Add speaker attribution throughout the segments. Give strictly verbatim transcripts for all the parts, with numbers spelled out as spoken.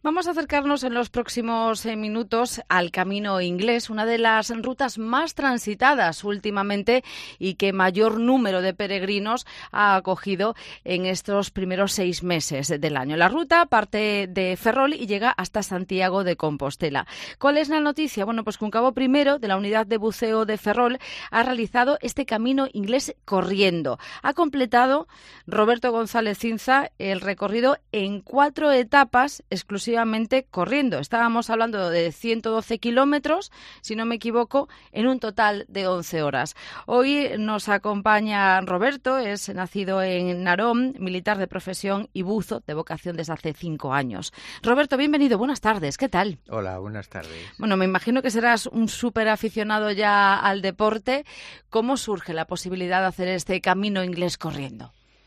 Speaker 1: Vamos a acercarnos en los próximos eh, minutos al Camino Inglés, una de las rutas más transitadas últimamente y que mayor número de peregrinos ha acogido en estos primeros seis meses del año. La ruta parte de Ferrol y llega hasta Santiago de Compostela. ¿Cuál es la noticia? Bueno, pues que un cabo primero de la unidad de buceo de Ferrol ha realizado este Camino Inglés corriendo. Ha completado Roberto González Cinza el recorrido en cuatro etapas exclusivamente corriendo. Estábamos hablando de ciento doce kilómetros, si no me equivoco, en un total de once horas. Hoy nos acompaña Roberto, es nacido en Narón, militar de profesión y buzo de vocación desde hace cinco años. Roberto, bienvenido, buenas tardes, ¿qué tal?
Speaker 2: Hola, buenas tardes.
Speaker 1: Bueno, me imagino que serás un súper aficionado ya al deporte. ¿Cómo surge la posibilidad de hacer este Camino Inglés corriendo?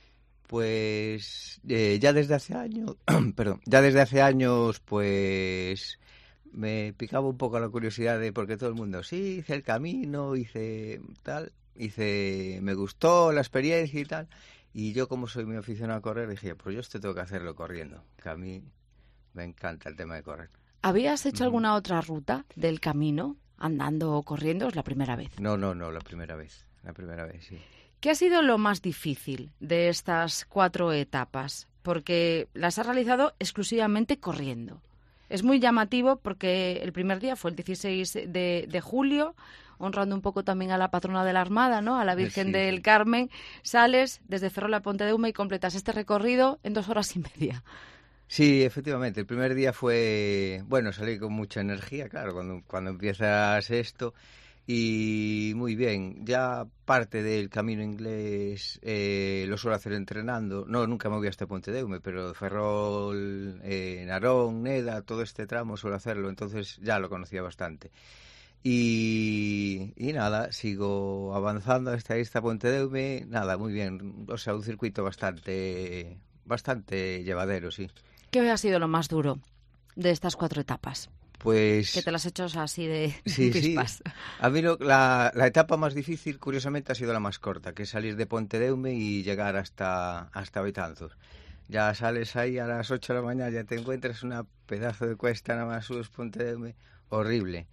Speaker 2: Pues eh, ya desde hace años, perdón, ya desde hace años, pues me picaba un poco la curiosidad de porque todo el mundo, sí, hice el camino, hice tal, hice, me gustó la experiencia y tal, y yo como soy muy aficionado a correr dije, pues yo esto tengo que hacerlo corriendo, que a mí me encanta el tema de correr.
Speaker 1: ¿Habías hecho
Speaker 2: Uh-huh.
Speaker 1: alguna otra ruta del camino, andando o corriendo? ¿Es la primera vez?
Speaker 2: No, no, no, la primera vez, la primera vez, sí.
Speaker 1: ¿Qué ha sido lo más difícil de estas cuatro etapas? Porque las has realizado exclusivamente corriendo. Es muy llamativo porque el primer día fue el dieciséis de, de julio, honrando un poco también a la patrona de la Armada, ¿no? A la Virgen
Speaker 2: Sí,
Speaker 1: del
Speaker 2: sí.
Speaker 1: Carmen. Sales desde Ferrol a Pontedeume y completas este recorrido en dos horas y media.
Speaker 2: Sí, efectivamente. El primer día fue, bueno, salí con mucha energía, claro, cuando, cuando empiezas esto. Y muy bien, ya parte del Camino Inglés eh, lo suelo hacer entrenando. No, nunca me voy hasta Pontedeume, pero Ferrol, eh, Narón, Neda, todo este tramo suelo hacerlo, entonces ya lo conocía bastante. Y, y nada, sigo avanzando hasta esta Pontedeume, nada, muy bien, o sea, un circuito bastante, bastante llevadero, sí.
Speaker 1: ¿Qué ha sido lo más duro de estas cuatro etapas?
Speaker 2: Pues
Speaker 1: Que te las has hecho así de
Speaker 2: sí,
Speaker 1: pispas.
Speaker 2: sí. A mí lo, la, la etapa más difícil, curiosamente, ha sido la más corta, que es salir de Pontedeume y llegar hasta, hasta Betanzos. Ya sales ahí a las ocho de la mañana, ya te encuentras una pedazo de cuesta, nada más subes Pontedeume, horrible.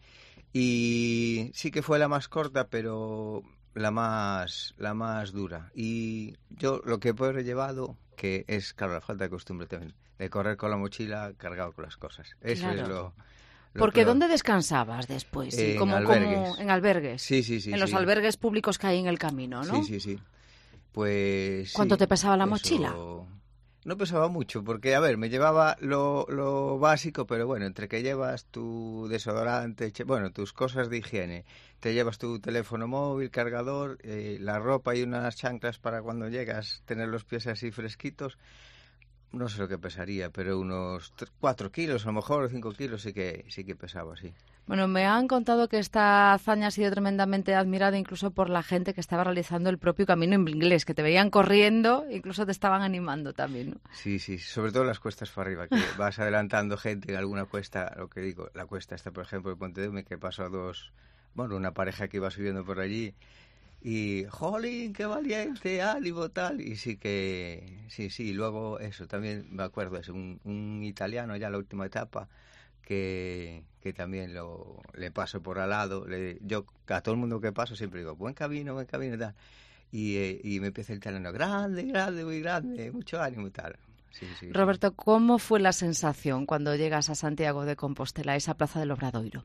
Speaker 2: Y sí que fue la más corta, pero la más, la más dura. Y yo lo que puedo he llevado, que es, claro, la falta de costumbre también, de correr con la mochila cargado con las cosas. Eso
Speaker 1: Claro.
Speaker 2: es lo...
Speaker 1: Porque ¿dónde descansabas después?
Speaker 2: En
Speaker 1: ¿Cómo,
Speaker 2: albergues.
Speaker 1: cómo, en albergues.
Speaker 2: Sí, sí, sí.
Speaker 1: En los
Speaker 2: sí.
Speaker 1: albergues públicos que hay en el camino, ¿no?
Speaker 2: Sí, sí, sí. Pues
Speaker 1: ¿Cuánto
Speaker 2: sí,
Speaker 1: te pesaba la
Speaker 2: eso...
Speaker 1: mochila?
Speaker 2: No pesaba mucho, porque, a ver, me llevaba lo, lo básico, pero bueno, entre que llevas tu desodorante, che- bueno, tus cosas de higiene, te llevas tu teléfono móvil, cargador, eh, la ropa y unas chanclas para cuando llegas tener los pies así fresquitos. No sé lo que pesaría, pero unos cuatro kilos a lo mejor, o cinco kilos sí que, sí que pesaba, sí.
Speaker 1: Bueno, me han contado que esta hazaña ha sido tremendamente admirada incluso por la gente que estaba realizando el propio Camino Inglés, que te veían corriendo, incluso te estaban animando también, ¿no?
Speaker 2: Sí, sí, sobre todo las cuestas para arriba, que vas adelantando gente en alguna cuesta, lo que digo, la cuesta esta, por ejemplo, de Pontedeume, que pasó a dos, bueno, una pareja que iba subiendo por allí, y, jolín, qué valiente, ánimo, tal, y sí que, sí, sí, luego eso, también me acuerdo, es un, un italiano ya la última etapa, que, que también lo, le paso por al lado, le, yo a todo el mundo que paso siempre digo, buen camino, buen camino, tal, y, eh, y me empieza el italiano, grande, grande, muy grande, mucho ánimo y tal. Sí, sí,
Speaker 1: Roberto,
Speaker 2: sí.
Speaker 1: ¿cómo fue la sensación cuando llegas a Santiago de Compostela, a esa plaza del Obradoiro?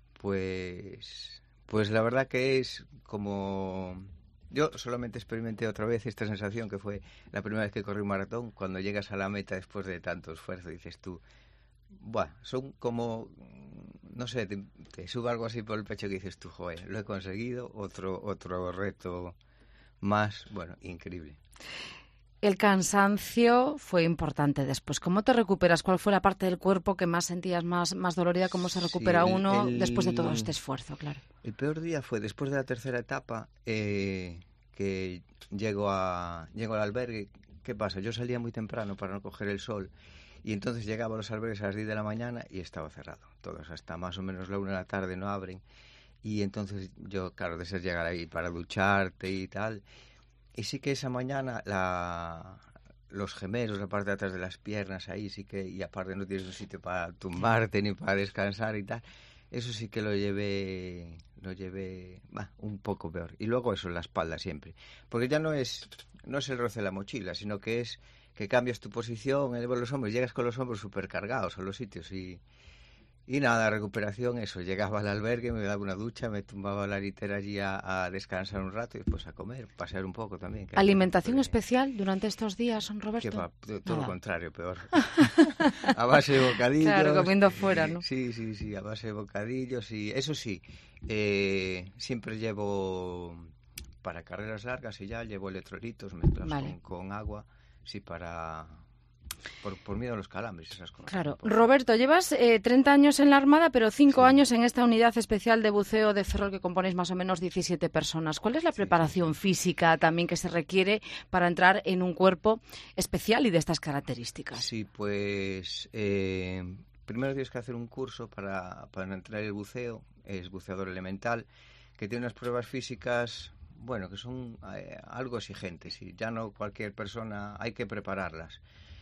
Speaker 2: Pues, pues la verdad que es como... Yo solamente experimenté otra vez esta sensación que fue la primera vez que corrí un maratón, cuando llegas a la meta después de tanto esfuerzo, dices tú, buah, son como, no sé, te, te sube algo así por el pecho que dices tú, joder, lo he conseguido, otro, otro reto más, bueno, increíble.
Speaker 1: El cansancio fue importante después. ¿Cómo te recuperas? ¿Cuál fue la parte del cuerpo que más sentías más, más dolorida? ¿Cómo se
Speaker 2: Sí,
Speaker 1: recupera
Speaker 2: el,
Speaker 1: uno
Speaker 2: el,
Speaker 1: después de todo este esfuerzo, claro?
Speaker 2: El peor día fue después de la tercera etapa, eh, que llego, a, llego al albergue. ¿Qué pasa? Yo salía muy temprano para no coger el sol y entonces llegaba a los albergues a las diez de la mañana y estaba cerrado. Todos hasta más o menos la una de la tarde no abren. Y entonces yo, claro, deseas llegar ahí para ducharte y tal. Y sí que esa mañana la, los gemelos, la parte de atrás de las piernas, ahí sí que, y aparte no tienes un sitio para tumbarte ni para descansar y tal, eso sí que lo llevé, lo llevé, bah, un poco peor. Y luego eso, la espalda siempre, porque ya no es, no es el roce de la mochila, sino que es que cambias tu posición, elevas los hombros, llegas con los hombros supercargados a los sitios y... Y nada, recuperación, eso, llegaba al albergue, me daba una ducha, me tumbaba a la litera allí a, a descansar un rato y después a comer, pasear un poco también.
Speaker 1: ¿Alimentación especial durante estos días, Roberto?
Speaker 2: Que va, todo lo contrario, peor. A base de bocadillos.
Speaker 1: Claro, comiendo fuera, ¿no?
Speaker 2: Sí, sí, sí, a base de bocadillos y eso sí, eh, siempre llevo, para carreras largas y ya, llevo electrolitos mezclados vale. con, con agua, sí, para... Por, por miedo a los calambres, esas cosas.
Speaker 1: Claro. Roberto, llevas eh, treinta años en la Armada, pero cinco sí. años en esta unidad especial de buceo de Ferrol, que componéis más o menos diecisiete personas. ¿Cuál es la sí, preparación sí. física también que se requiere para entrar en un cuerpo especial y de estas características?
Speaker 2: Sí, pues eh, primero tienes que hacer un curso para, para entrar en el buceo, es buceador elemental, que tiene unas pruebas físicas, bueno, que son eh, algo exigentes y ya no cualquier persona, hay que prepararlas.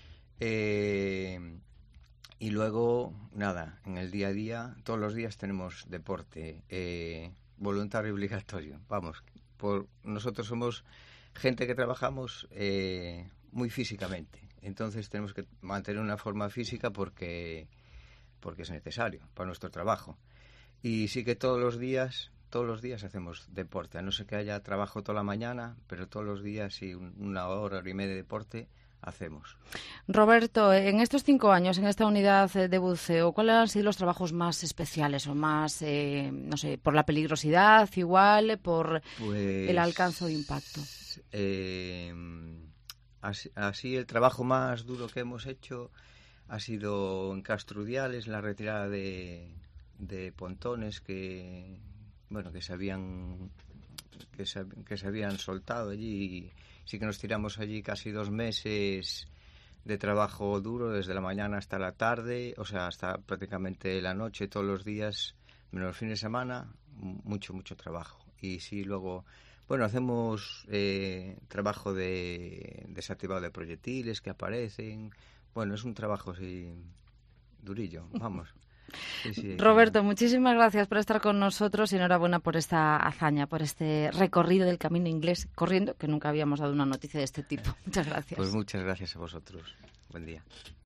Speaker 2: Eh, y luego, nada, en el día a día, todos los días tenemos deporte, eh, voluntario obligatorio. Vamos, por nosotros somos gente que trabajamos eh, muy físicamente, entonces tenemos que mantener una forma física porque, porque es necesario para nuestro trabajo. Y sí que todos los días, todos los días hacemos deporte, a no ser que haya trabajo toda la mañana, pero todos los días, sí, una hora, hora y media de deporte hacemos.
Speaker 1: Roberto, en estos cinco años en esta unidad de buceo, ¿cuáles han sido los trabajos más especiales o más, eh, no sé, por la peligrosidad igual, por pues, el alcance o impacto?
Speaker 2: Eh, así, así el trabajo más duro que hemos hecho ha sido en Castrudiales, la retirada de, de pontones que, bueno, que se habían que se, que se habían soltado allí. Y sí que nos tiramos allí casi dos meses de trabajo duro, desde la mañana hasta la tarde, o sea, hasta prácticamente la noche, todos los días, menos los fines de semana, mucho, mucho trabajo. Y sí, luego, bueno, hacemos eh, trabajo de desactivado de proyectiles que aparecen. Bueno, es un trabajo así durillo, vamos. Sí, sí,
Speaker 1: Roberto, sí. Muchísimas gracias por estar con nosotros y enhorabuena por esta hazaña, por este recorrido del camino inglés corriendo, que nunca habíamos dado una noticia de este tipo. Muchas gracias.
Speaker 2: Pues muchas gracias a vosotros. Buen día.